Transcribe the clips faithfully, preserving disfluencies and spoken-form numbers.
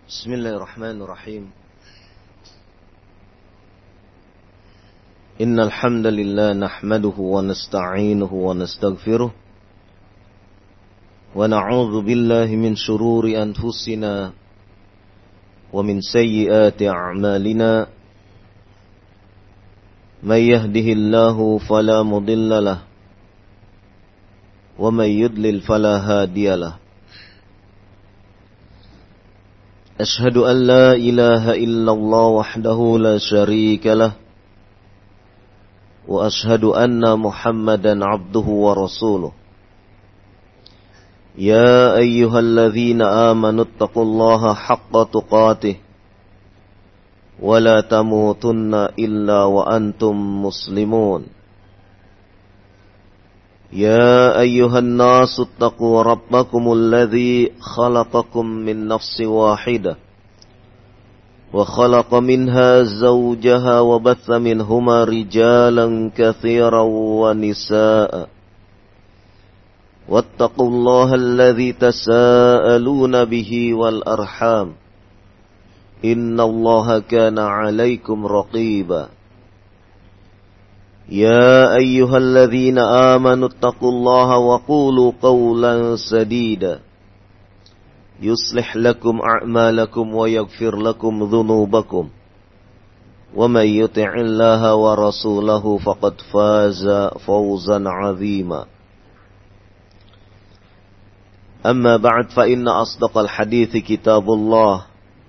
Bismillahirrahmanirrahim. Innal hamdalillah nahmaduhu wa nasta'inuhu wa nastaghfiruh wa na'udzu billahi min shururi anfusina wa min sayyiati a'malina. May yahdihillahu fala mudilla lahu wa may yudlil fala hadiya lahu. أشهد أن لا إله إلا الله وحده لا شريك له وأشهد أن محمدا عبده ورسوله يا أيها الذين آمنوا اتقوا الله حق تقاته ولا تموتن إلا وأنتم مسلمون يا أيها الناس اتقوا ربكم الذي خلقكم من نفس واحدة وخلق منها زوجها وبث منهما رجالا كثيرا ونساء واتقوا الله الذي تساءلون به والأرحام إن الله كان عليكم رقيبا يا أيها الذين آمنوا اتقوا الله وقولوا قولا سديدا يصلح لكم أعمالكم ويغفر لكم ذنوبكم ومن يطع الله ورسوله فقد فاز فوزا عظيما أما بعد فإن أصدق الحديث كتاب الله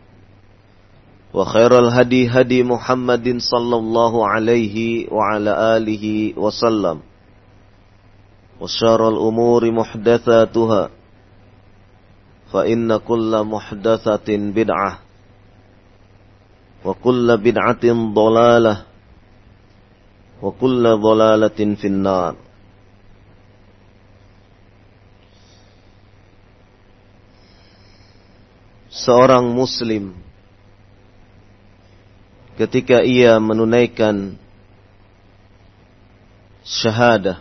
وخير الهدي هدي محمد صلى الله عليه وعلى آله وسلم وشر الأمور محدثاتها فإن كل محدثة بدعة وكل بدعة ضلالة وكل ضلالة في النار. Seorang muslim ketika ia menunaikan syahadah,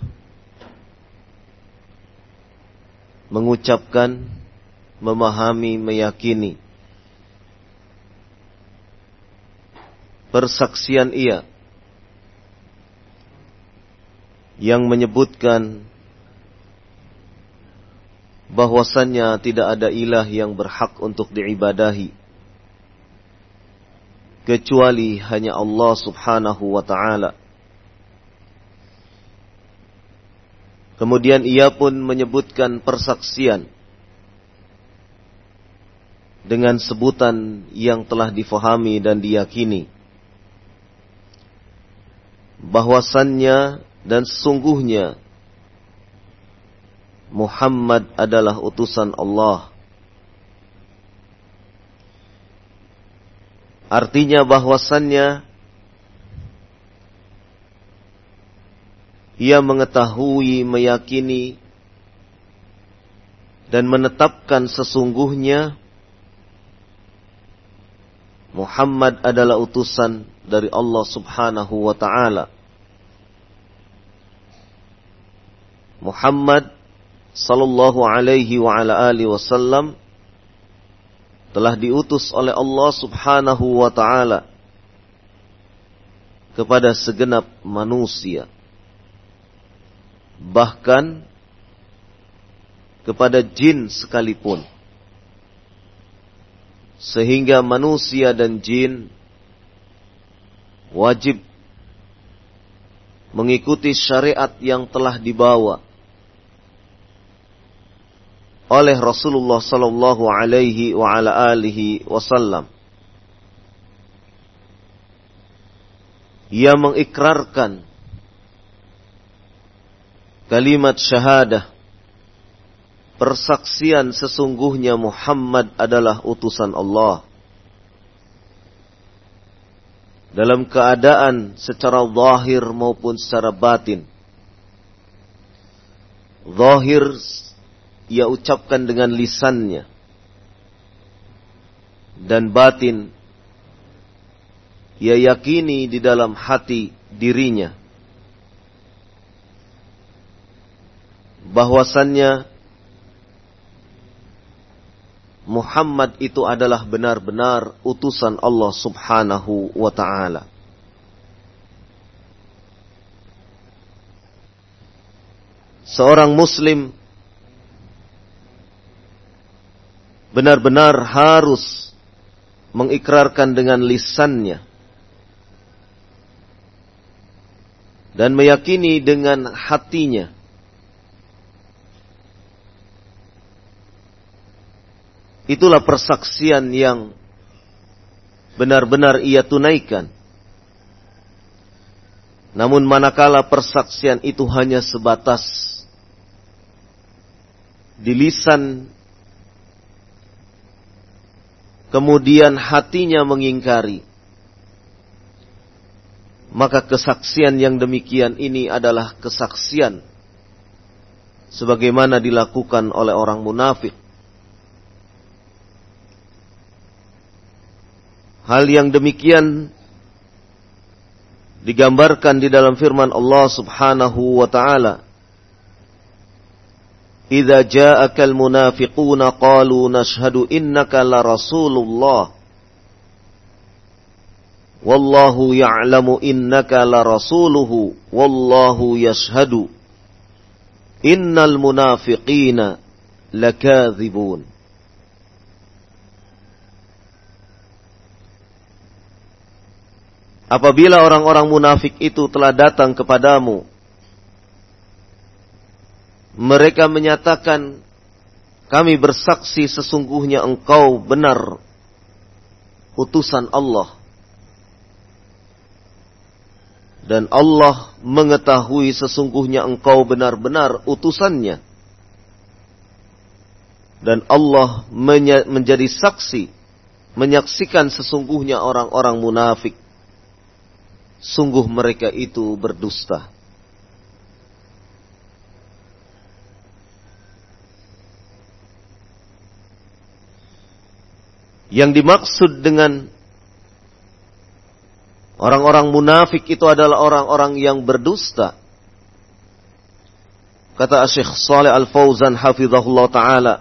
mengucapkan, memahami, meyakini persaksian ia yang menyebutkan bahwasannya tidak ada ilah yang berhak untuk diibadahi kecuali hanya Allah subhanahu wa ta'ala. Kemudian ia pun menyebutkan persaksian dengan sebutan yang telah difahami dan diyakini, bahwasannya dan sesungguhnya Muhammad adalah utusan Allah. Artinya bahwasannya ia mengetahui, meyakini dan menetapkan sesungguhnya Muhammad adalah utusan dari Allah subhanahu wa ta'ala. Muhammad sallallahu alaihi wa ala alihi wasallam telah diutus oleh Allah subhanahu wa ta'ala kepada segenap manusia, bahkan kepada jin sekalipun, sehingga manusia dan jin wajib mengikuti syariat yang telah dibawa oleh Rasulullah sallallahu alaihi wa ala alihi wasallam. Ia mengikrarkan kalimat syahadah, persaksian sesungguhnya Muhammad adalah utusan Allah, dalam keadaan secara zahir maupun secara batin. Zahir ia ucapkan dengan lisannya, dan batin ia yakini di dalam hati dirinya bahwasannya Muhammad itu adalah benar-benar utusan Allah Subhanahu wa ta'ala. Seorang muslim benar-benar harus mengikrarkan dengan lisannya dan meyakini dengan hatinya itulah persaksian yang benar-benar ia tunaikan. Namun manakala persaksian itu hanya sebatas di lisan, kemudian hatinya mengingkari, maka kesaksian yang demikian ini adalah kesaksian sebagaimana dilakukan oleh orang munafik. Hal yang demikian digambarkan di dalam firman Allah Subhanahu wa ta'ala, "Idza ja'akal munafiquna qalu nashhadu innaka la rasulullah wallahu ya'lamu innaka la rasuluhu wallahu yashhadu innal munafiqina lakadzibun." Apabila orang-orang munafik itu telah datang kepadamu, mereka menyatakan, kami bersaksi sesungguhnya engkau benar utusan Allah. Dan Allah mengetahui sesungguhnya engkau benar-benar utusannya. Dan Allah menjadi saksi, menyaksikan sesungguhnya orang-orang munafik. Sungguh mereka itu berdusta. Yang dimaksud dengan orang-orang munafik itu adalah orang-orang yang berdusta. Kata Syekh Shalih Al-Fauzan hafizahullah ta'ala,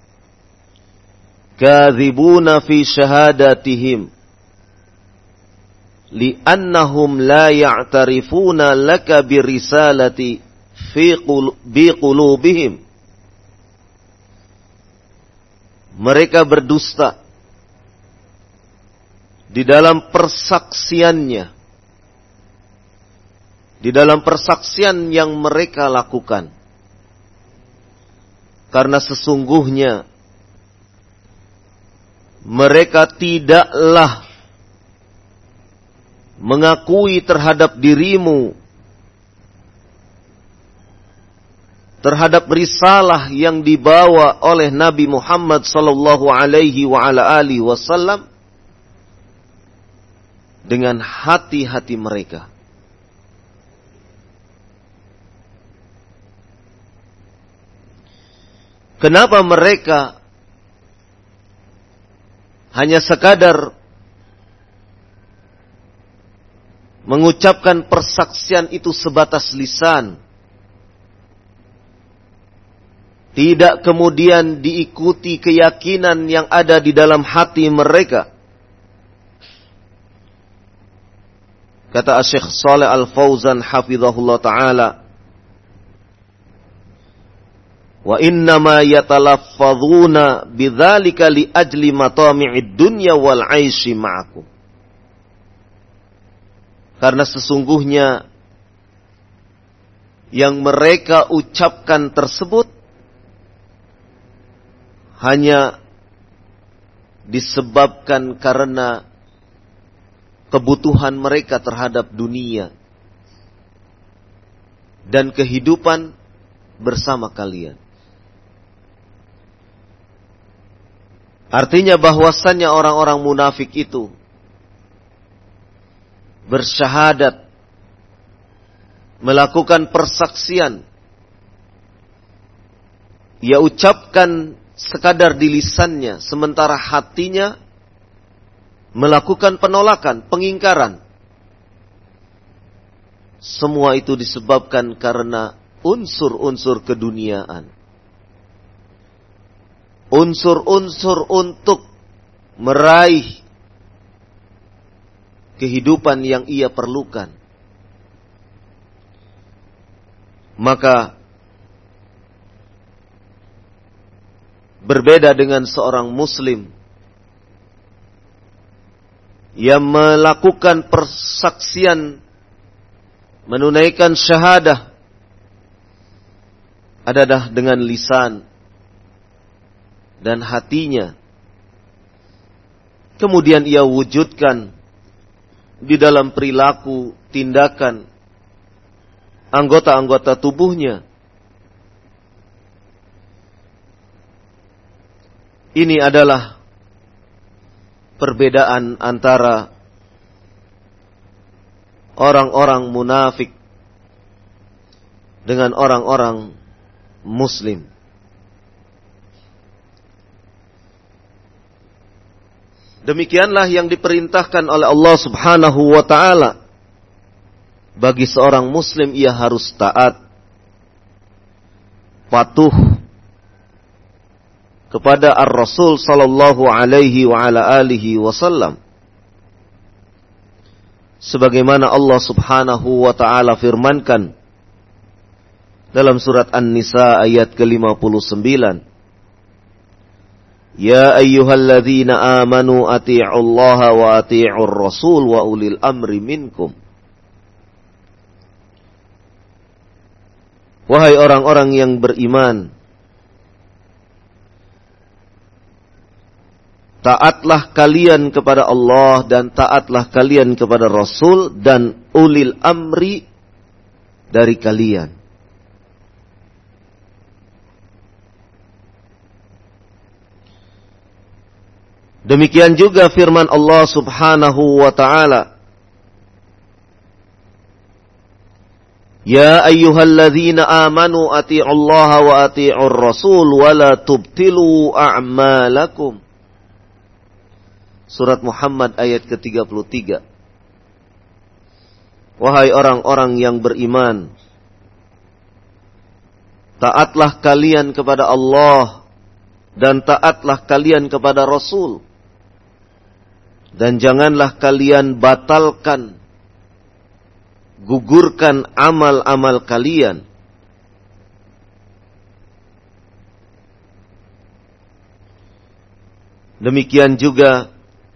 "Kadzibuna fi syahadatihim li'annahum la ya'tarifuna laka birisalati fi biqulubihim." Mereka berdusta di dalam persaksiannya, di dalam persaksian yang mereka lakukan, karena sesungguhnya mereka tidaklah mengakui terhadap dirimu, terhadap risalah yang dibawa oleh Nabi Muhammad sallallahu alaihi wa ala alihi wasallam dengan hati-hati mereka. Kenapa mereka hanya sekadar mengucapkan persaksian itu sebatas lisan, tidak kemudian diikuti keyakinan yang ada di dalam hati mereka? Kata Syekh Shalih Al-Fauzan hafizahullah ta'ala, "Wa innama yatalaffazuna bidzalika li ajli matami'id dunya wal 'aishi ma'akum." Karena sesungguhnya yang mereka ucapkan tersebut hanya disebabkan karena kebutuhan mereka terhadap dunia dan kehidupan bersama kalian. Artinya bahwasannya orang-orang munafik itu bersyahadat, melakukan persaksian, ia ucapkan sekadar di lisannya, sementara hatinya melakukan penolakan, pengingkaran. Semua itu disebabkan karena unsur-unsur keduniaan. unsur-unsur untuk meraih kehidupan yang ia perlukan, maka berbeda dengan seorang muslim yang melakukan persaksian, menunaikan syahadah adalah dengan lisan dan hatinya, kemudian ia wujudkan di dalam perilaku, tindakan, anggota-anggota tubuhnya. Ini adalah perbedaan antara orang-orang munafik dengan orang-orang muslim. Demikianlah yang diperintahkan oleh Allah Subhanahu wa ta'ala. Bagi seorang muslim ia harus taat, patuh kepada Ar-Rasul sallallahu alaihi wa ala alihi wasallam. Sebagaimana Allah Subhanahu wa ta'ala firmankan dalam surat An-Nisa ayat ke lima puluh sembilan. Ya ayyuhalladzina amanu ati'ullaha wa ati'ur rasul wa ulil amri minkum. Wahai orang-orang yang beriman, taatlah kalian kepada Allah dan taatlah kalian kepada Rasul dan ulil amri dari kalian. Demikian juga firman Allah Subhanahu wa ta'ala. Ya ayyuhalladzina amanu ati'ullaha wa ati'ur rasul wa la tubtilu a'malakum. Surat Muhammad ayat ke tiga puluh tiga. Wahai orang-orang yang beriman, taatlah kalian kepada Allah dan taatlah kalian kepada Rasul. Dan janganlah kalian batalkan, gugurkan amal-amal kalian. Demikian juga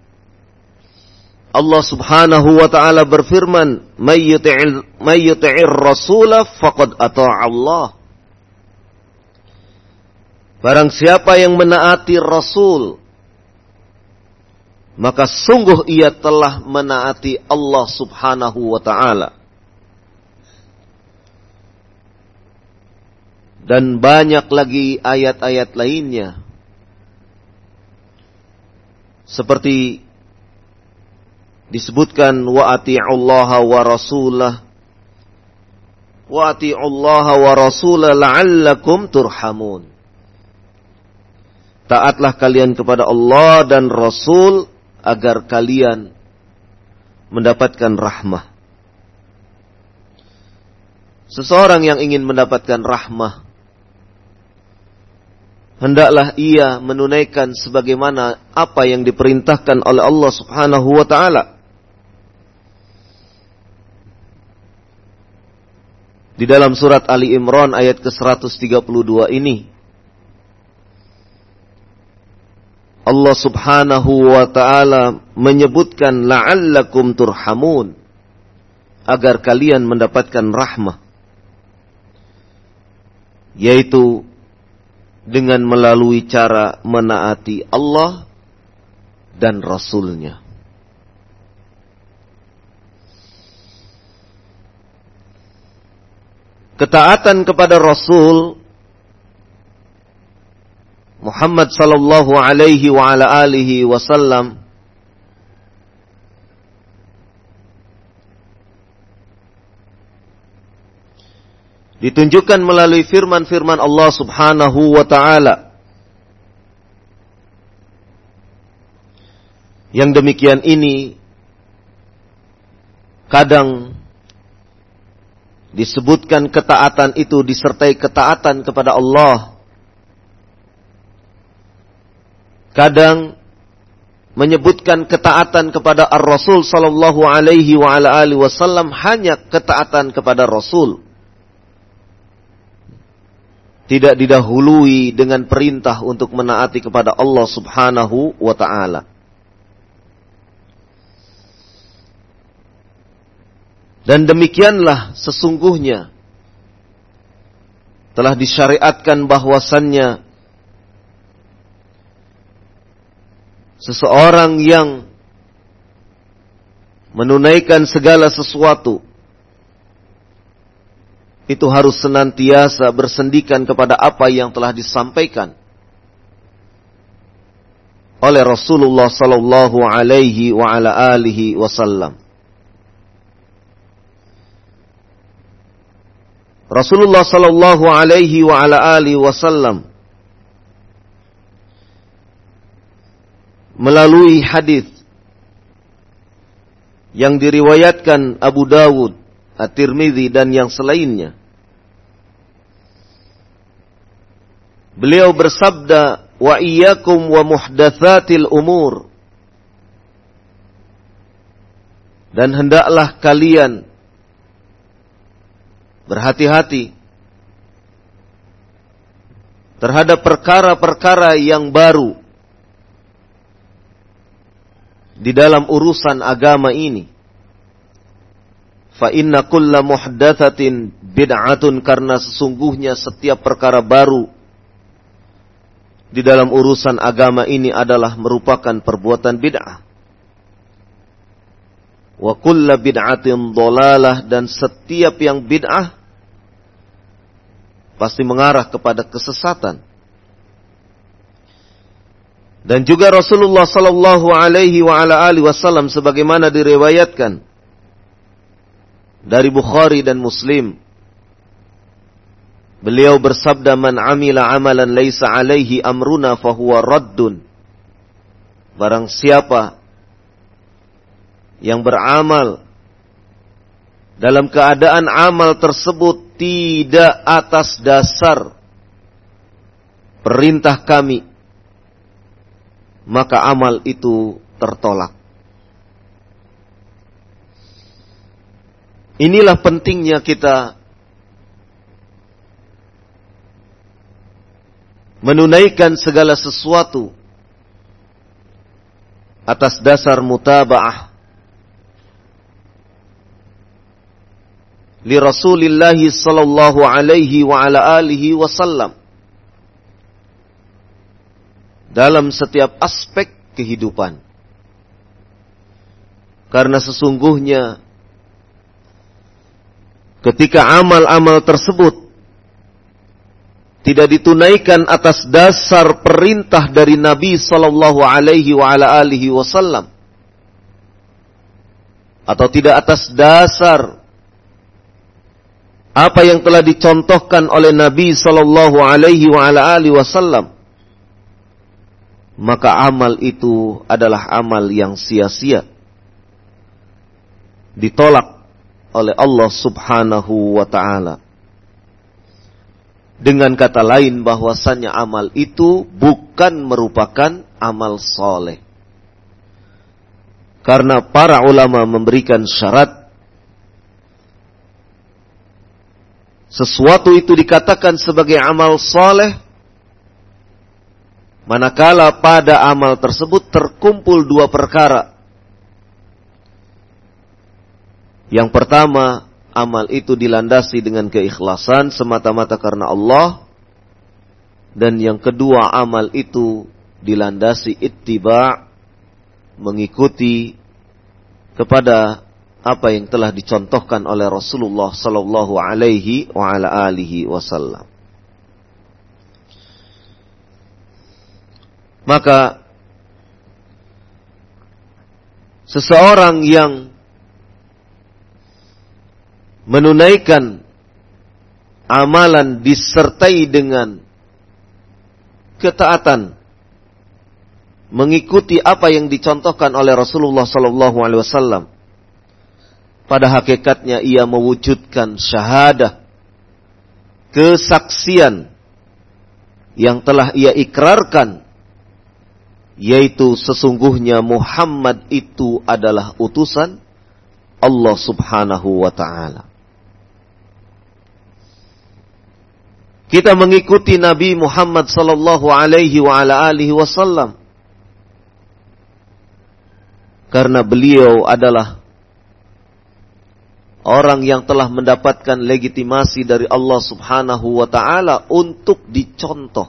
Allah Subhanahu wa ta'ala berfirman, "May yuti'ir rasula faqad ata'a Allah." Barang siapa yang menaati Rasul, maka sungguh ia telah menaati Allah Subhanahu wa ta'ala. Dan banyak lagi ayat-ayat lainnya, seperti disebutkan wa ati'ullaha wa rasulah wa ati'ullaha wa rasulah la'allakum turhamun. Taatlah kalian kepada Allah dan Rasul agar kalian mendapatkan rahmah. Seseorang yang ingin mendapatkan rahmah, hendaklah ia menunaikan sebagaimana apa yang diperintahkan oleh Allah Subhanahu wa ta'ala. Di dalam surat Ali Imran ayat ke seratus tiga puluh dua ini, Allah Subhanahu wa ta'ala menyebutkan la'allakum turhamun, agar kalian mendapatkan rahmah, yaitu dengan melalui cara menaati Allah dan Rasulnya. Ketaatan kepada Rasul Muhammad sallallahu alaihi wa ala alihi wasallam ditunjukkan melalui firman-firman Allah Subhanahu wa ta'ala. Yang demikian ini kadang disebutkan ketaatan itu disertai ketaatan kepada Allah, kadang menyebutkan ketaatan kepada Ar-Rasul sallallahu alaihi wa ala alihi wasallam hanya ketaatan kepada Rasul. Tidak didahului dengan perintah untuk menaati kepada Allah Subhanahu wa ta'ala. Dan demikianlah sesungguhnya telah disyariatkan bahwasannya seseorang yang menunaikan segala sesuatu itu harus senantiasa bersendikan kepada apa yang telah disampaikan oleh Rasulullah sallallahu alaihi wa ala alihi wasallam. Rasulullah sallallahu alaihi wa ala alihi wasallam melalui hadis yang diriwayatkan Abu Dawud, At-Tirmidzi dan yang selainnya. Beliau bersabda, "Wa iyyakum wa muhdatsatil umur." Dan hendaklah kalian berhati-hati terhadap perkara-perkara yang baru di dalam urusan agama ini. Fa inna kulla muhdatsatin bid'atun, karena sesungguhnya setiap perkara baru di dalam urusan agama ini adalah merupakan perbuatan bid'ah. Wa kulla bid'atin dhalalah, dan setiap yang bid'ah pasti mengarah kepada kesesatan. Dan juga Rasulullah sallallahu alaihi wa ala alihi wasallam sebagaimana diriwayatkan dari Bukhari dan Muslim, beliau bersabda, "Man amila amalan laisa alaihi amruna fahuwa raddun." Barang siapa yang beramal dalam keadaan amal tersebut tidak atas dasar perintah kami, maka amal itu tertolak. Inilah pentingnya kita menunaikan segala sesuatu atas dasar mutaba'ah li Rasulillah sallallahu alaihi wa ala alihi wasallam dalam setiap aspek kehidupan. Karena sesungguhnya ketika amal-amal tersebut tidak ditunaikan atas dasar perintah dari Nabi sallallahu alaihi wa ala alihi wasallam, atau tidak atas dasar apa yang telah dicontohkan oleh Nabi sallallahu alaihi wa ala alihi wasallam, maka amal itu adalah amal yang sia-sia, ditolak oleh Allah Subhanahu wa ta'ala. Dengan kata lain, bahwasannya amal itu bukan merupakan amal soleh. Karena para ulama memberikan syarat sesuatu itu dikatakan sebagai amal soleh manakala pada amal tersebut terkumpul dua perkara. Yang pertama, amal itu dilandasi dengan keikhlasan semata-mata karena Allah. Dan yang kedua, amal itu dilandasi ittiba', mengikuti kepada apa yang telah dicontohkan oleh Rasulullah sallallahu alaihi wa ala alihi wasallam. Maka seseorang yang menunaikan amalan disertai dengan ketaatan, mengikuti apa yang dicontohkan oleh Rasulullah sallallahu alaihi wasallam, pada hakikatnya ia mewujudkan syahadah, kesaksian yang telah ia ikrarkan yaitu sesungguhnya Muhammad itu adalah utusan Allah Subhanahu wa ta'ala. Kita mengikuti Nabi Muhammad sallallahu alaihi wa ala alihi wasallam karena beliau adalah orang yang telah mendapatkan legitimasi dari Allah Subhanahu wa ta'ala untuk dicontoh,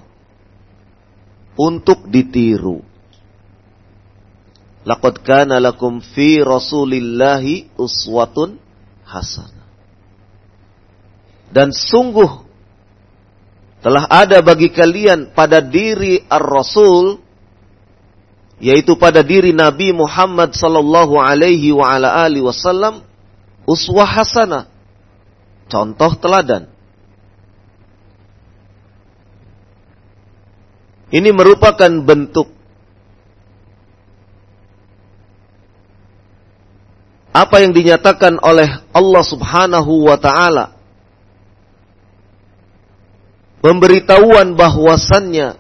untuk ditiru. Laqad kana lakum fi Rasulillahi uswatun hasanah. Dan sungguh telah ada bagi kalian pada diri Ar-Rasul, yaitu pada diri Nabi Muhammad sallallahu alaihi wa ala alihi wasallam, uswah hasanah, contoh teladan. Ini merupakan bentuk apa yang dinyatakan oleh Allah Subhanahu wa ta'ala, pemberitahuan bahwasannya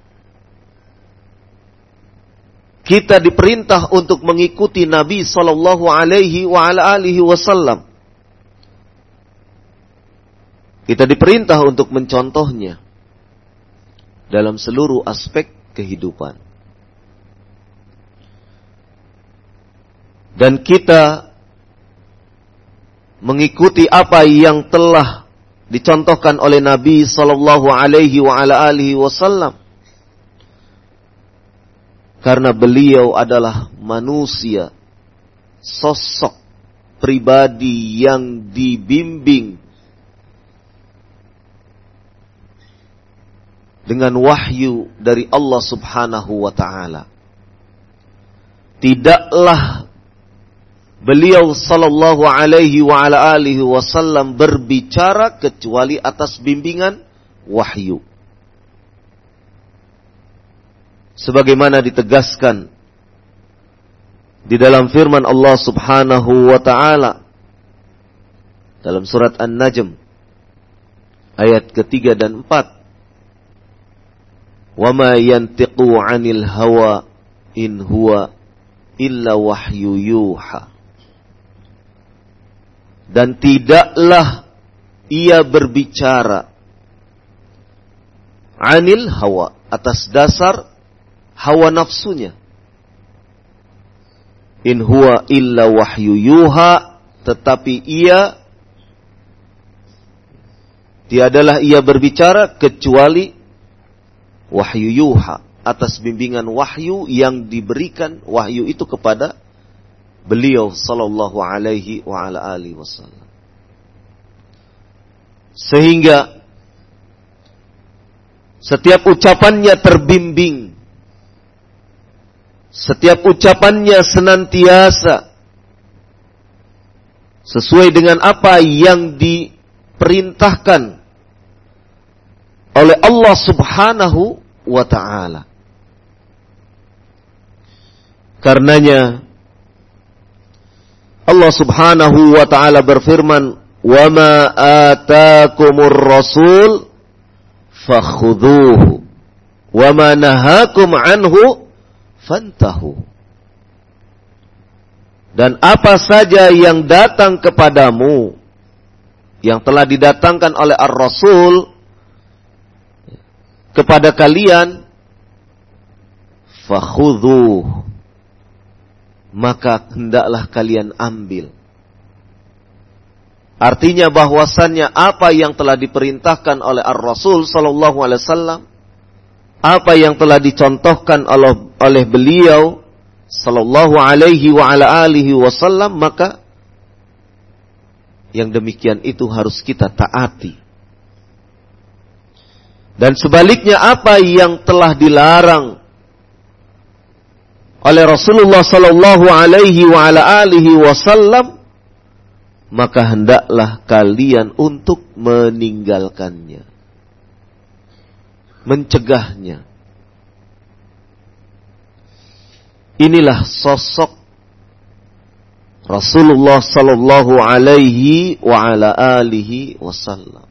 kita diperintah untuk mengikuti Nabi sallallahu alaihi wa ala alihi wasallam. Kita diperintah untuk mencontohnya dalam seluruh aspek kehidupan. Dan kita mengikuti apa yang telah dicontohkan oleh Nabi sallallahu alaihi wa ala alihi wasallam karena beliau adalah manusia, sosok pribadi yang dibimbing dengan wahyu dari Allah Subhanahu wa ta'ala. Tidaklah beliau sallallahu alaihi wa ala alihi wasallam berbicara kecuali atas bimbingan wahyu. Sebagaimana ditegaskan di dalam firman Allah Subhanahu wa ta'ala dalam surat An-Najm ayat ketiga dan empat. Wa ma yantiqu 'anil hawa in huwa illa wahyu yuha. Dan tidaklah ia berbicara 'anil hawa, atas dasar hawa nafsunya. In huwa illa wahyu yuha, tetapi ia tiadalah ia berbicara kecuali wahyu yuha, atas bimbingan wahyu yang diberikan wahyu itu kepada beliau sallallahu alaihi wa ala alihi wasallam. Sehingga setiap ucapannya terbimbing, setiap ucapannya senantiasa sesuai dengan apa yang diperintahkan oleh Allah Subhanahu wa ta'ala. Karenanya Allah Subhanahu wa ta'ala berfirman, "Wa ma ataakumur rasul fakhudhuhu wa ma nahakum anhu fantahu." Dan apa saja yang datang kepadamu, yang telah didatangkan oleh Ar-Rasul kepada kalian, fakhudhuhu, maka hendaklah kalian ambil. Artinya bahwasannya apa yang telah diperintahkan oleh Ar-Rasul sallallahu alaihi wasallam, apa yang telah dicontohkan oleh, oleh beliau sallallahu alaihi wa ala alihi wasallam, maka yang demikian itu harus kita taati. Dan sebaliknya apa yang telah dilarang oleh Rasulullah sallallahu alaihi wa ala alihi wasallam, maka hendaklah kalian untuk meninggalkannya, mencegahnya. Inilah sosok Rasulullah sallallahu alaihi wa ala alihi wasallam.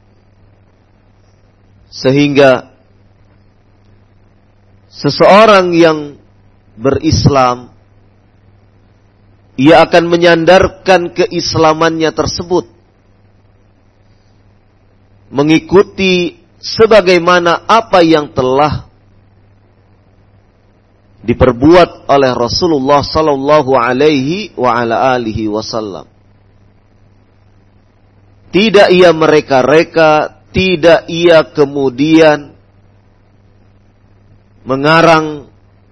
Sehingga seseorang yang berislam, ia akan menyandarkan keislamannya tersebut, mengikuti sebagaimana apa yang telah diperbuat oleh Rasulullah sallallahu alaihi wa ala alihi wasallam. Tidak ia mereka-reka, tidak ia kemudian mengarang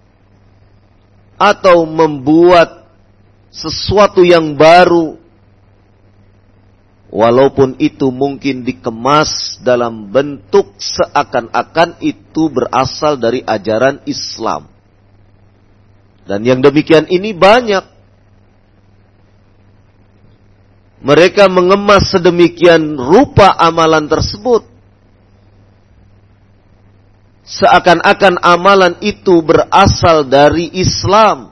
atau membuat sesuatu yang baru, walaupun itu mungkin dikemas dalam bentuk seakan-akan itu berasal dari ajaran Islam. Dan yang demikian ini banyak. Mereka mengemas sedemikian rupa amalan tersebut, seakan-akan amalan itu berasal dari Islam.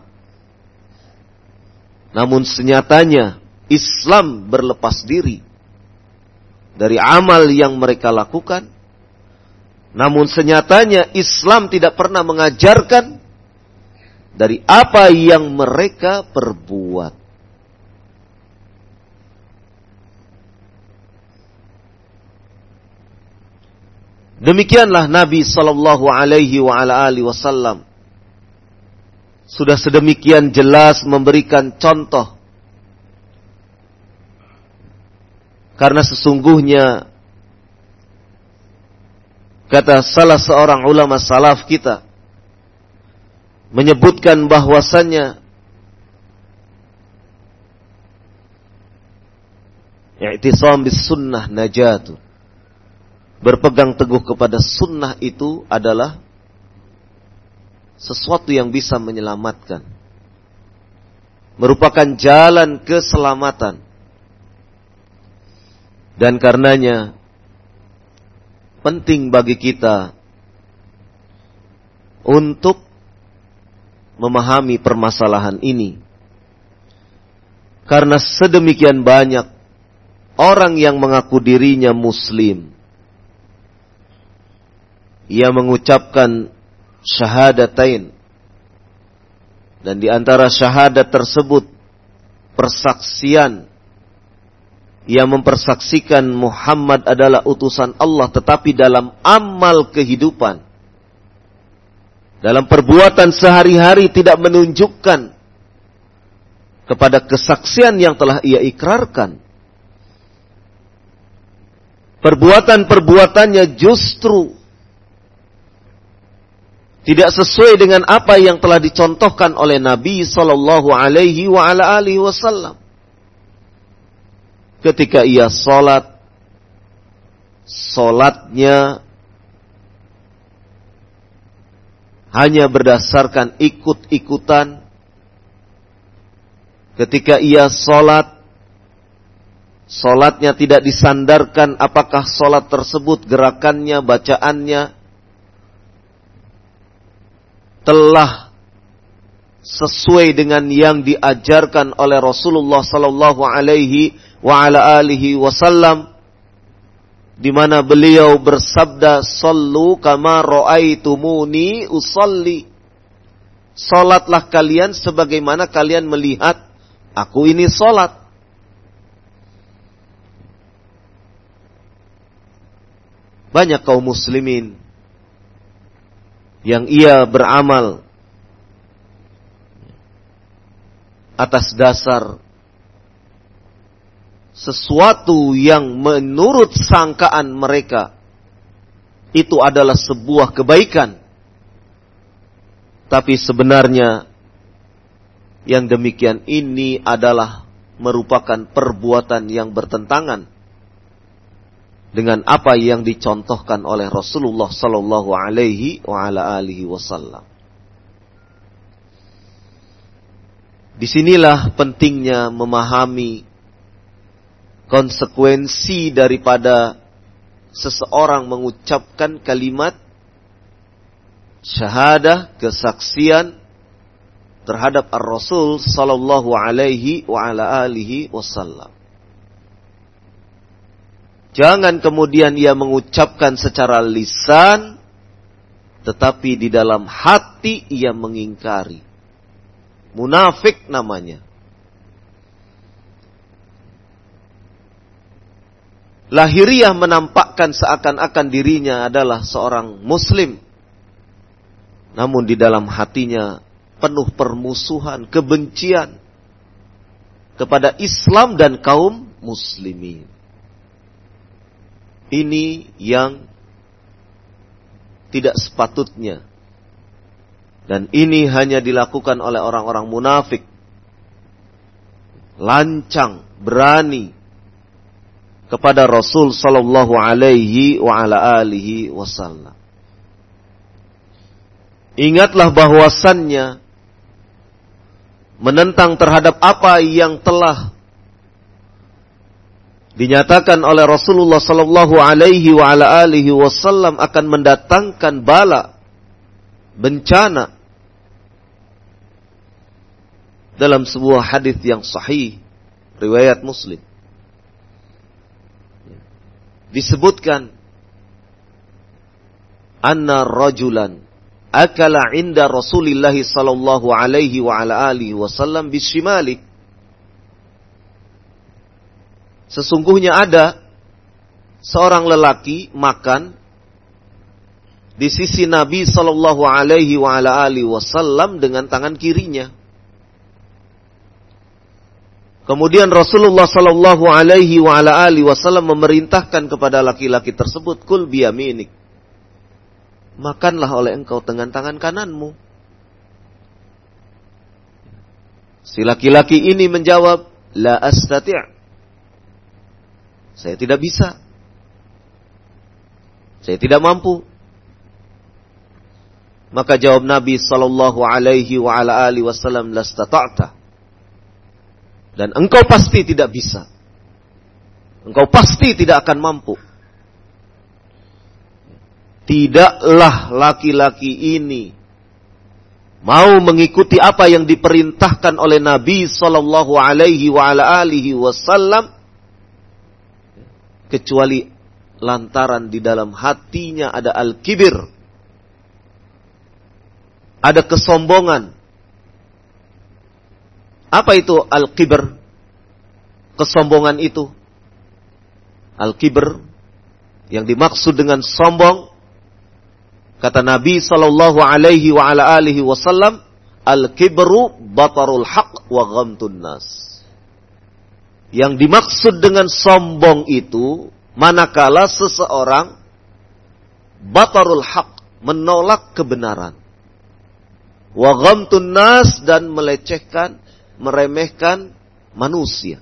Namun senyatanya Islam berlepas diri dari amal yang mereka lakukan. Namun senyatanya Islam tidak pernah mengajarkan dari apa yang mereka perbuat. Demikianlah Nabi sallallahu alaihi wa ala alihi wasallam sudah sedemikian jelas memberikan contoh. Karena sesungguhnya kata salah seorang ulama salaf kita menyebutkan bahwasannya i'tisam bis sunnah najatun. Berpegang teguh kepada sunnah itu adalah sesuatu yang bisa menyelamatkan, merupakan jalan keselamatan. Dan karenanya penting bagi kita untuk memahami permasalahan ini, karena sedemikian banyak orang yang mengaku dirinya muslim, ia mengucapkan syahadatain, dan di antara syahadat tersebut persaksian, ia mempersaksikan Muhammad adalah utusan Allah, tetapi dalam amal kehidupan, dalam perbuatan sehari-hari tidak menunjukkan kepada kesaksian yang telah ia ikrarkan. Perbuatan-perbuatannya justru tidak sesuai dengan apa yang telah dicontohkan oleh Nabi sallallahu alaihi wa ala alihi wasallam. Ketika ia salat, salatnya hanya berdasarkan ikut-ikutan. Ketika ia salat, salatnya tidak disandarkan apakah salat tersebut gerakannya, bacaannya telah sesuai dengan yang diajarkan oleh Rasulullah sallallahu alaihi wa ala alihi wasallam, di mana beliau bersabda, "Shallu kama ra'aitumuni usalli." Salatlah kalian sebagaimana kalian melihat aku ini salat. Banyak kaum muslimin yang ia beramal atas dasar sesuatu yang menurut sangkaan mereka itu adalah sebuah kebaikan, tapi sebenarnya yang demikian ini adalah merupakan perbuatan yang bertentangan dengan apa yang dicontohkan oleh Rasulullah sallallahu alaihi wa ala alihi wasallam. Disinilah pentingnya memahami konsekuensi daripada seseorang mengucapkan kalimat syahadah, kesaksian terhadap Ar-Rasul sallallahu alaihi wa ala alihi wasallam. Jangan kemudian ia mengucapkan secara lisan, tetapi di dalam hati ia mengingkari. munafik namanya. Lahiriah menampakkan seakan-akan dirinya adalah seorang muslim. Namun di dalam hatinya penuh permusuhan, kebencian kepada Islam dan kaum muslimin. Ini yang tidak sepatutnya. Dan ini hanya dilakukan oleh orang-orang munafik. Lancang, berani kepada Rasul sallallahu alaihi wa ala alihi wasallam. Ingatlah bahwasannya menentang terhadap apa yang telah dinyatakan oleh Rasulullah sallallahu alaihi wa ala alihi wasallam akan mendatangkan bala, bencana. Dalam sebuah hadis yang sahih riwayat Muslim disebutkan anna rajulan akala inda Rasulillah sallallahu alaihi wa ala alihi wasallam bisimali. Sesungguhnya ada seorang lelaki makan di sisi Nabi sallallahu alaihi wa ala alihi wasallam dengan tangan kirinya. Kemudian Rasulullah sallallahu alaihi wa ala alihi wasallam memerintahkan kepada laki-laki tersebut, kul biyaminik. Makanlah oleh engkau dengan tangan kananmu. Si laki-laki ini menjawab, la astati'. Saya tidak bisa. Saya tidak mampu. Maka jawab Nabi sallallahu alaihi wa ala alihi wasallam, lastata'ta. Dan engkau pasti tidak bisa. Engkau pasti tidak akan mampu. Tidaklah laki-laki ini mau mengikuti apa yang diperintahkan oleh Nabi sallallahu alaihi wa ala alihi wasallam kecuali lantaran di dalam hatinya ada al-kibir, ada kesombongan. Apa itu al-kibr? Kesombongan itu. Al-kibr yang dimaksud dengan sombong, kata Nabi sallallahu alaihi wa ala alihi wasallam, al-kibru batarul haq wa ghamtun nas. Yang dimaksud dengan sombong itu manakala seseorang batarul haq, menolak kebenaran, wa ghamtun nas, dan melecehkan, meremehkan manusia.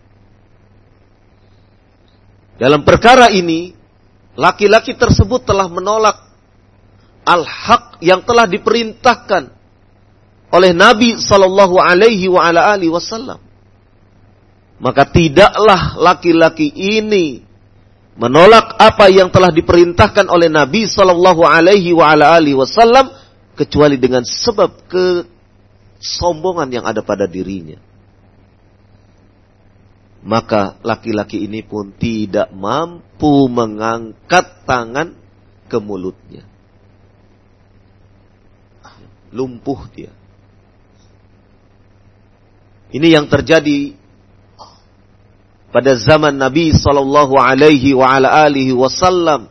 Dalam perkara ini, laki-laki tersebut telah menolak al-haq yang telah diperintahkan oleh Nabi sallallahu alaihi wa ala alihi wasallam. Maka tidaklah laki-laki ini menolak apa yang telah diperintahkan oleh Nabi sallallahu alaihi wa ala alihi wasallam kecuali dengan sebab ke sombongan yang ada pada dirinya. Maka laki-laki ini pun tidak mampu mengangkat tangan ke mulutnya. Lumpuh dia. Ini yang terjadi pada zaman Nabi sallallahu alaihi wa ala alihi wasallam,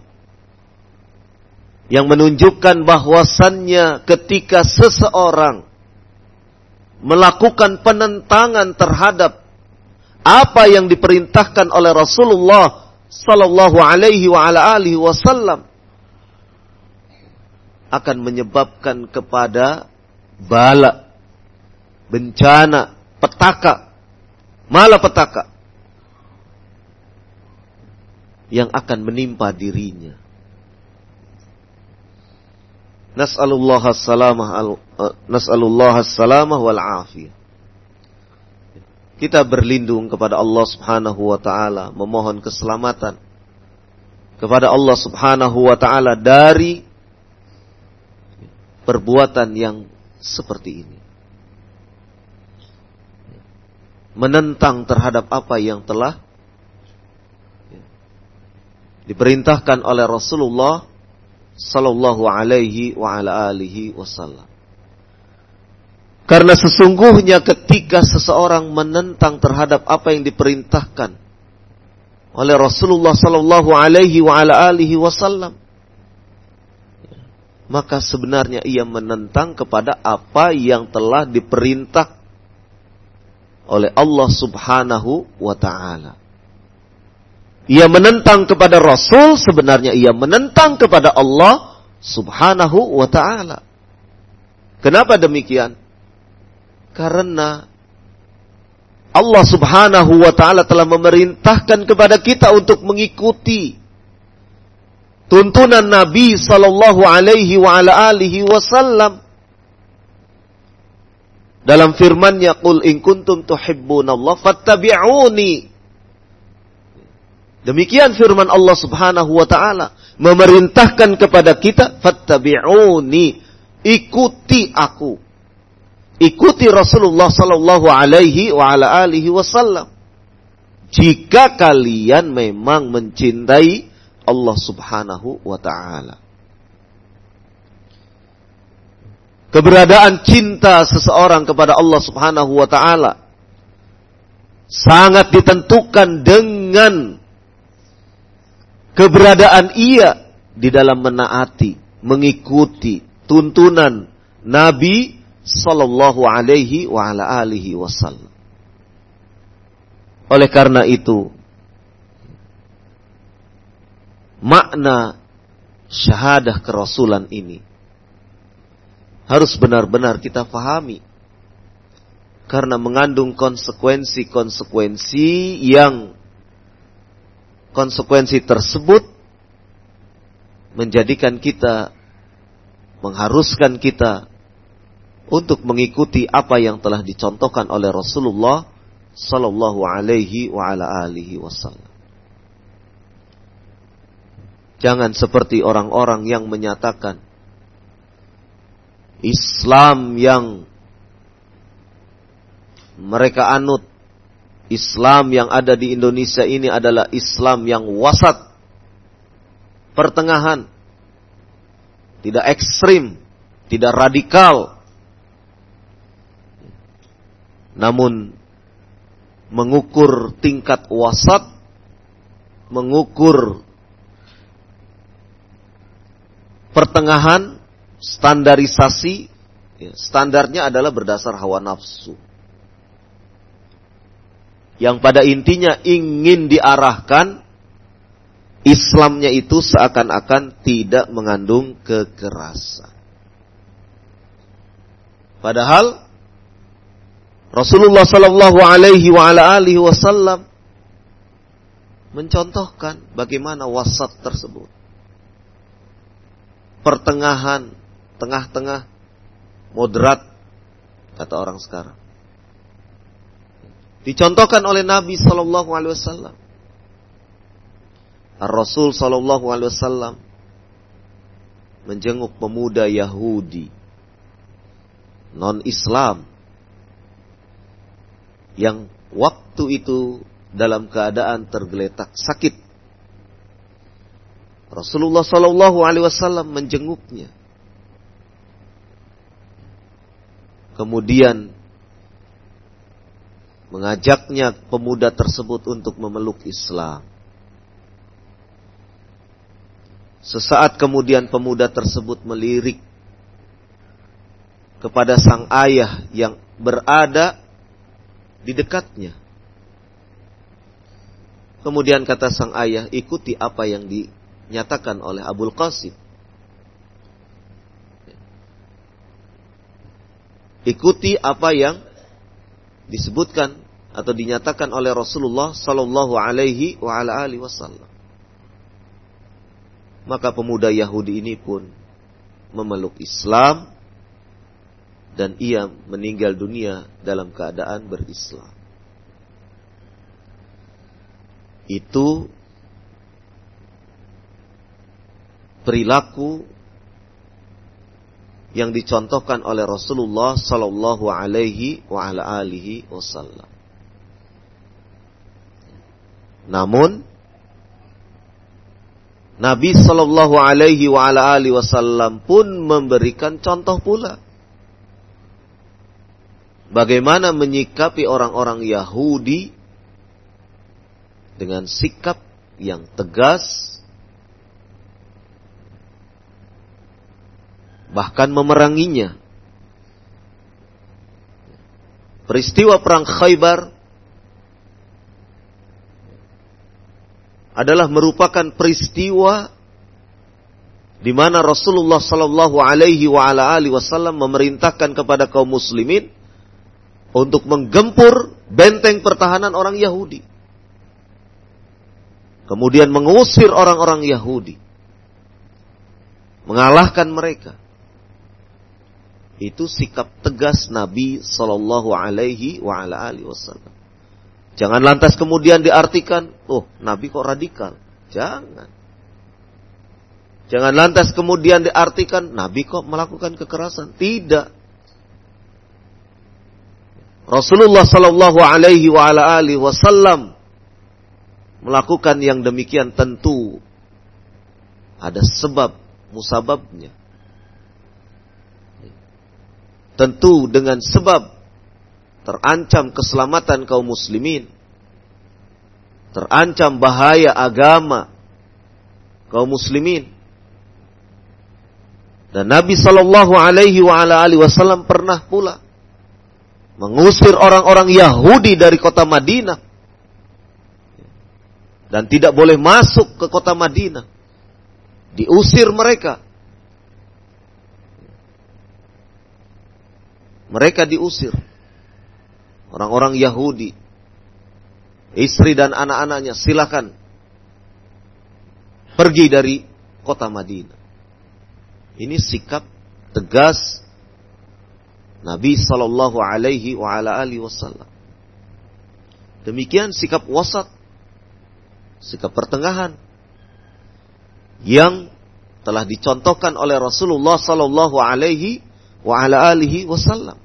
yang menunjukkan bahwasannya ketika seseorang melakukan penentangan terhadap apa yang diperintahkan oleh Rasulullah sallallahu alaihi wa ala alihi wasallam, akan menyebabkan kepada bala, bencana, petaka, malapetaka yang akan menimpa dirinya. Nas'alullah as-salamah nas'alullah as-salamah wal afiyah. Kita berlindung kepada Allah Subhanahu wa taala, memohon keselamatan kepada Allah Subhanahu wa taala dari perbuatan yang seperti ini. Menentang terhadap apa yang telah diperintahkan oleh Rasulullah sallallahu alaihi wa ala alihi wasallam. Karena sesungguhnya ketika seseorang menentang terhadap apa yang diperintahkan oleh Rasulullah sallallahu alaihi wa ala alihi wasallam, maka sebenarnya ia menentang kepada apa yang telah diperintah oleh Allah Subhanahu wa ta'ala. Ia menentang kepada Rasul, sebenarnya ia menentang kepada Allah Subhanahu wa ta'ala. Kenapa demikian? Karena Allah Subhanahu wa ta'ala telah memerintahkan kepada kita untuk mengikuti tuntunan Nabi sallallahu alaihi wa ala alihi wasallam. Dalam firman-Nya, "Qul in kuntum tuhibbunallah fattabi'uni." Demikian firman Allah Subhanahu wa ta'ala, memerintahkan kepada kita, fattabi'uni, ikuti aku. Ikuti Rasulullah sallallahu alaihi wa ala alihi wasallam. Jika kalian memang mencintai Allah Subhanahu wa ta'ala. Keberadaan cinta seseorang kepada Allah Subhanahu wa ta'ala sangat ditentukan dengan keberadaan ia di dalam menaati, mengikuti tuntunan Nabi sallallahu alaihi wa ala alihi wasallam. Oleh karena itu, makna syahadah kerasulan ini harus benar-benar kita fahami, karena mengandung konsekuensi-konsekuensi yang konsekuensi tersebut menjadikan kita, mengharuskan kita untuk mengikuti apa yang telah dicontohkan oleh Rasulullah sallallahu alaihi wa ala alihi wasallam. Jangan seperti orang-orang yang menyatakan Islam yang mereka anut, Islam yang ada di Indonesia ini adalah Islam yang wasat, pertengahan, tidak ekstrim, tidak radikal, namun mengukur tingkat wasat, mengukur pertengahan, standarisasi, standarnya adalah berdasar hawa nafsu. Yang pada intinya ingin diarahkan Islamnya itu seakan-akan tidak mengandung kekerasan. Padahal Rasulullah sallallahu alaihi wa ala alihi wasallam mencontohkan bagaimana wasat tersebut. Pertengahan, tengah-tengah, moderat, kata orang sekarang. Dicontohkan oleh Nabi sallallahu alaihi wasallam. Ar-Rasul sallallahu alaihi wasallam menjenguk pemuda Yahudi non-Islam yang waktu itu dalam keadaan tergeletak sakit. Rasulullah sallallahu alaihi wasallam menjenguknya. Kemudian mengajaknya pemuda tersebut untuk memeluk Islam. Sesaat kemudian pemuda tersebut melirik kepada sang ayah yang berada di dekatnya. Kemudian kata sang ayah, ikuti apa yang dinyatakan oleh Abul Qasim. Ikuti apa yang disebutkan atau dinyatakan oleh Rasulullah sallallahu alaihi wa ala alihi wasallam. Maka pemuda Yahudi ini pun memeluk Islam dan ia meninggal dunia dalam keadaan berislam. Itu perilaku yang dicontohkan oleh Rasulullah sallallahu alaihi wa ala alihi wasallam. Namun Nabi sallallahu alaihi wa ala alihi wasallam pun memberikan contoh pula. bagaimana menyikapi orang-orang Yahudi dengan sikap yang tegas, bahkan memeranginya. Peristiwa perang Khaybar adalah merupakan peristiwa di mana Rasulullah sallallahu alaihi wa ala alihi wasallam memerintahkan kepada kaum muslimin untuk menggempur benteng pertahanan orang Yahudi. Kemudian mengusir orang-orang Yahudi. Mengalahkan mereka. Itu sikap tegas Nabi sallallahu alaihi wa ala alihi wasallam. Jangan lantas kemudian diartikan, oh, Nabi kok radikal. Jangan. Jangan lantas kemudian diartikan, Nabi kok melakukan kekerasan. Tidak. Rasulullah sallallahu alaihi wa ala alihi wasallam melakukan yang demikian tentu ada sebab musababnya. Tentu dengan sebab terancam keselamatan kaum muslimin, terancam bahaya agama kaum muslimin. Dan Nabi sallallahu alaihi wa ala alihi wasallam pernah pula mengusir orang-orang Yahudi dari kota Madinah dan tidak boleh masuk ke kota Madinah. Diusir mereka. Mereka diusir. Orang-orang Yahudi, istri dan anak-anaknya, silakan pergi dari kota Madinah. Ini sikap tegas Nabi sallallahu alaihi wa ala alihi wasallam. Demikian sikap wasat, sikap pertengahan yang telah dicontohkan oleh Rasulullah sallallahu alaihi wa ala alihi wasallam.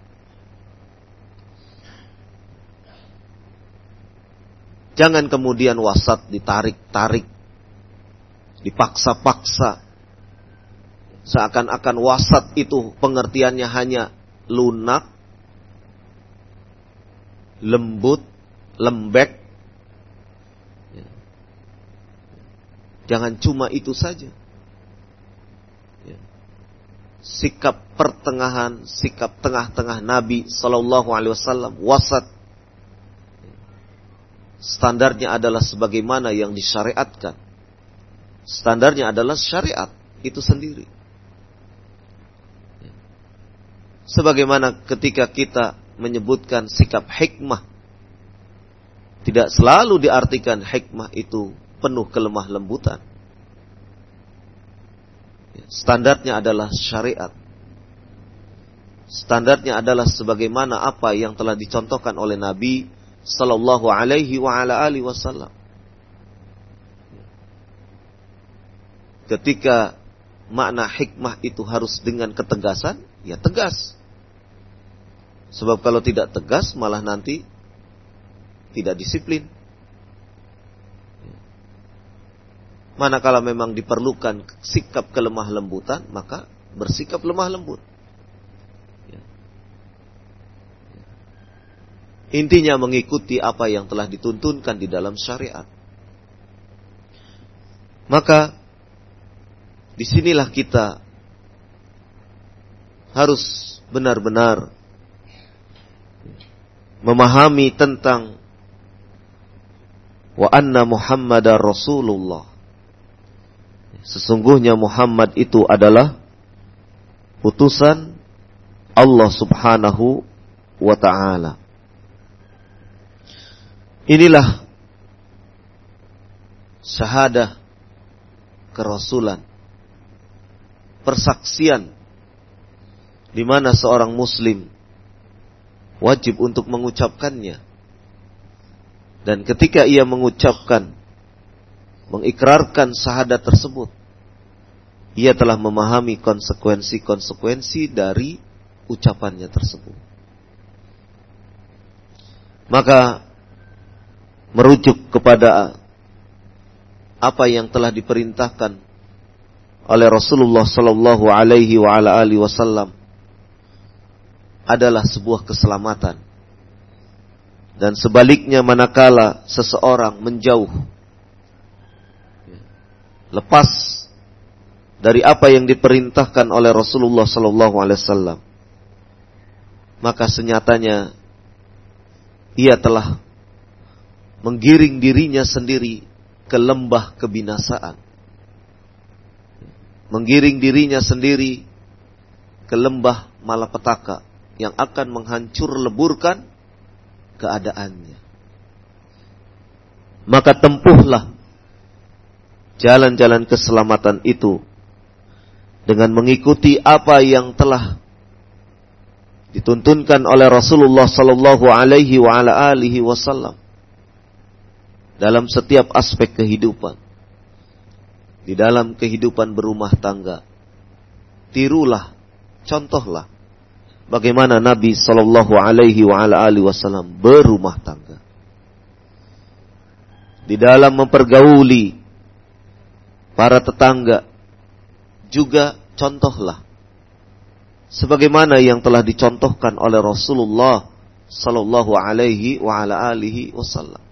Jangan kemudian wasat ditarik-tarik, dipaksa-paksa. Seakan-akan wasat itu pengertiannya hanya lunak, lembut, lembek. Jangan cuma itu saja. Sikap pertengahan, sikap tengah-tengah Nabi sallallahu alaihi wasallam, wasat. Standarnya adalah sebagaimana yang disyariatkan. Standarnya adalah syariat itu sendiri. Sebagaimana ketika kita menyebutkan sikap hikmah, tidak selalu diartikan hikmah itu penuh kelemah lembutan. Standarnya adalah syariat. Standarnya adalah sebagaimana apa yang telah dicontohkan oleh Nabi sallallahu alaihi wa ala alihi wasallam. Ketika makna hikmah itu harus dengan ketegasan, ya tegas. Sebab kalau tidak tegas malah nanti tidak disiplin. Manakala memang diperlukan sikap kelemah lembutan, maka bersikap lemah lembut. Intinya mengikuti apa yang telah dituntunkan di dalam syariat. Maka disinilah kita harus benar-benar memahami tentang wa anna Muhammadar Rasulullah. Sesungguhnya Muhammad itu adalah utusan Allah Subhanahu wa ta'ala. Inilah syahadah kerasulan, persaksian di mana seorang muslim wajib untuk mengucapkannya. Dan ketika ia mengucapkan, mengikrarkan syahadat tersebut, ia telah memahami konsekuensi-konsekuensi dari ucapannya tersebut. Maka merujuk kepada apa yang telah diperintahkan oleh Rasulullah sallallahu alaihi wa ala alihi wasallam adalah sebuah keselamatan. Dan sebaliknya manakala seseorang menjauh, lepas dari apa yang diperintahkan oleh Rasulullah sallallahu alaihi wasallam, maka senyatanya ia telah menggiring dirinya sendiri ke lembah kebinasaan. Menggiring dirinya sendiri ke lembah malapetaka yang akan menghancur leburkan keadaannya. Maka tempuhlah jalan-jalan keselamatan itu dengan mengikuti apa yang telah dituntunkan oleh Rasulullah sallallahu alaihi wa ala alihi wasallam dalam setiap aspek kehidupan. Di dalam kehidupan berumah tangga, tirulah, contohlah bagaimana Nabi sallallahu alaihi wa ala alihi wasallam berumah tangga. Di dalam mempergauli para tetangga juga contohlah sebagaimana yang telah dicontohkan oleh Rasulullah sallallahu alaihi wa ala alihi wasallam.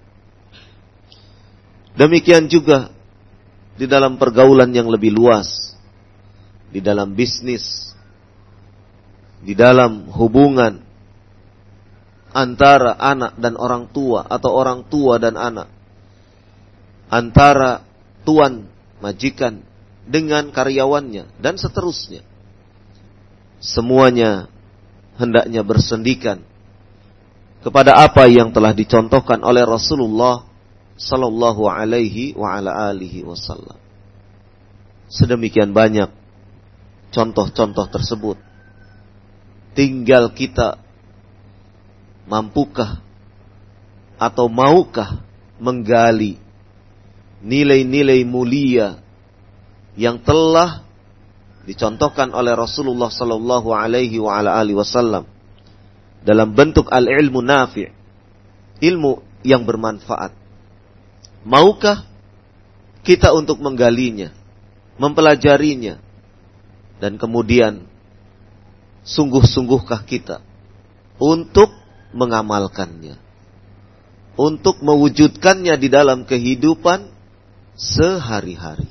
Demikian juga di dalam pergaulan yang lebih luas, di dalam bisnis, di dalam hubungan antara anak dan orang tua atau orang tua dan anak, antara tuan majikan dengan karyawannya dan seterusnya. Semuanya hendaknya bersendikan kepada apa yang telah dicontohkan oleh Rasulullah sallallahu alaihi wa ala alihi wasallam. Sedemikian banyak contoh-contoh tersebut. Tinggal kita mampukah atau maukah menggali nilai-nilai mulia yang telah dicontohkan oleh Rasulullah sallallahu alaihi wa ala alihi wasallam dalam bentuk al-ilmu nafi', ilmu yang bermanfaat. Maukah kita untuk menggalinya, mempelajarinya, dan kemudian sungguh-sungguhkah kita untuk mengamalkannya, untuk mewujudkannya di dalam kehidupan sehari-hari.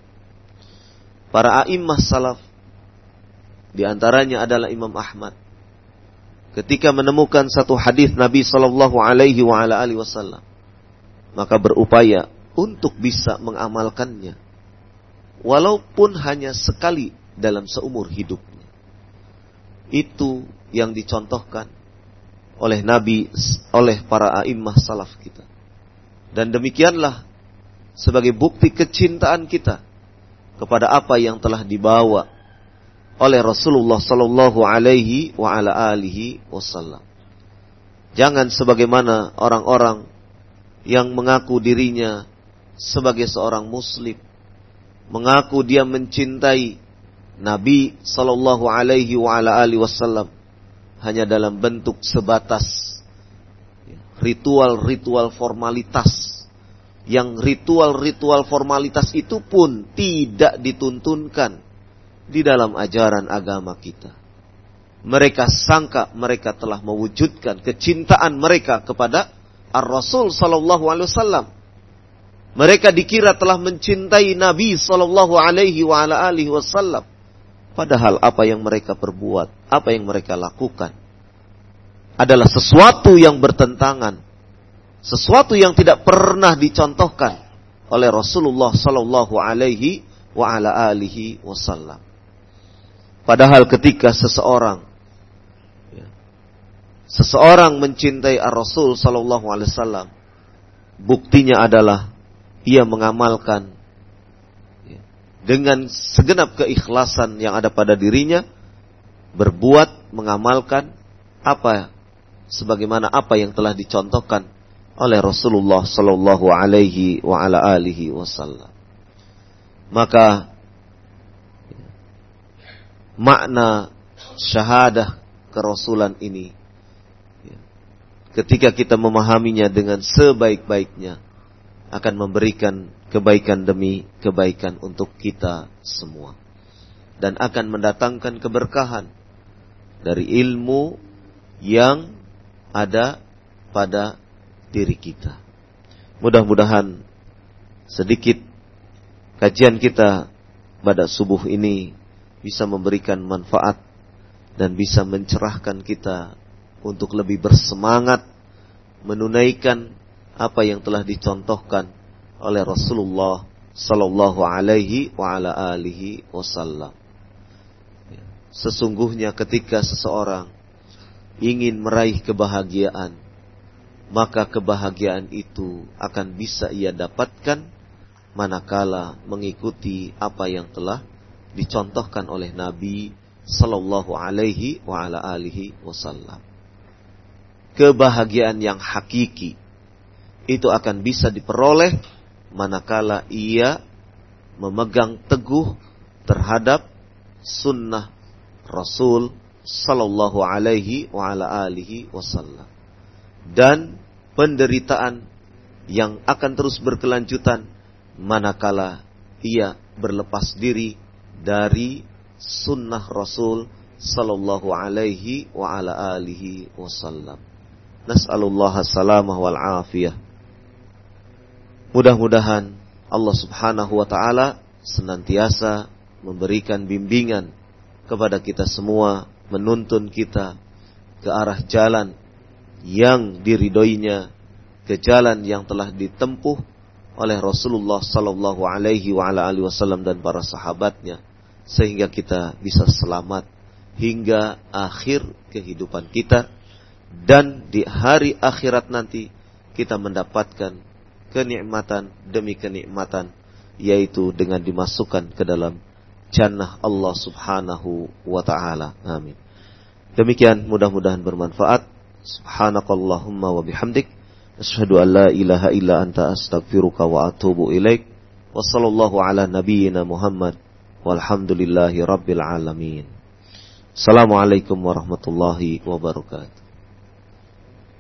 Para a'immah salaf, di antaranya adalah Imam Ahmad, ketika menemukan satu hadis Nabi sallallahu alaihi wa ala alihi wasallam, maka berupaya untuk bisa mengamalkannya, walaupun hanya sekali dalam seumur hidupnya. Itu yang dicontohkan oleh Nabi, oleh para a'immah salaf kita. Dan demikianlah sebagai bukti kecintaan kita kepada apa yang telah dibawa oleh Rasulullah sallallahu alaihi wa ala alihi wasallam. Jangan sebagaimana orang-orang yang mengaku dirinya sebagai seorang muslim, mengaku dia mencintai Nabi sallallahu alaihi wa ala alihi wasallam hanya dalam bentuk sebatas ritual-ritual formalitas, yang ritual-ritual formalitas itu pun tidak dituntunkan di dalam ajaran agama kita. Mereka sangka mereka telah mewujudkan kecintaan mereka kepada Ar-Rasul sallallahu alaihi wasallam. Mereka dikira telah mencintai Nabi sallallahu alaihi wa ala alihi wasallam. Padahal apa yang mereka perbuat, apa yang mereka lakukan adalah sesuatu yang bertentangan, sesuatu yang tidak pernah dicontohkan oleh Rasulullah sallallahu alaihi wa ala alihi wasallam. Padahal ketika seseorang Seseorang mencintai Ar-Rasul sallallahu alaihi wasallam, buktinya adalah ia mengamalkan dengan segenap keikhlasan yang ada pada dirinya, berbuat, mengamalkan apa sebagaimana apa yang telah dicontohkan oleh Rasulullah sallallahu alaihi wa ala alihi wasallam. Maka makna syahadah kerasulan ini, ketika kita memahaminya dengan sebaik-baiknya, akan memberikan kebaikan demi kebaikan untuk kita semua. Dan akan mendatangkan keberkahan dari ilmu yang ada pada diri kita. Mudah-mudahan sedikit kajian kita pada subuh ini bisa memberikan manfaat dan bisa mencerahkan kita untuk lebih bersemangat menunaikan apa yang telah dicontohkan oleh Rasulullah sallallahu alaihi wa ala alihi wasallam. Sesungguhnya ketika seseorang ingin meraih kebahagiaan, maka kebahagiaan itu akan bisa ia dapatkan manakala mengikuti apa yang telah dicontohkan oleh Nabi sallallahu alaihi wa ala alihi wasallam. Kebahagiaan yang hakiki itu akan bisa diperoleh manakala ia memegang teguh terhadap sunnah Rasul sallallahu alaihi wa ala alihi wasallam. Dan penderitaan yang akan terus berkelanjutan manakala ia berlepas diri dari sunnah Rasul sallallahu alaihi wa ala alihi wasallam. Nas'alullah salamah wal afiyah. Mudah-mudahan Allah subhanahu wa ta'ala senantiasa memberikan bimbingan kepada kita semua, menuntun kita ke arah jalan yang diridhoinya, ke jalan yang telah ditempuh oleh Rasulullah sallallahu alaihi wa ala alihi wasallam dan para sahabatnya, sehingga kita bisa selamat hingga akhir kehidupan kita, dan di hari akhirat nanti kita mendapatkan kenikmatan demi kenikmatan, yaitu dengan dimasukkan ke dalam jannah Allah subhanahu wa ta'ala. Amin. Demikian, mudah-mudahan bermanfaat. Subhanakallahumma wa bihamdik, asyhadu an la ilaha illa anta astaghfiruka wa atubu ilaik. Wa sallallahu ala nabiyyina Muhammad walhamdulillahi rabbil alamin. Assalamualaikum warahmatullahi wabarakatuh.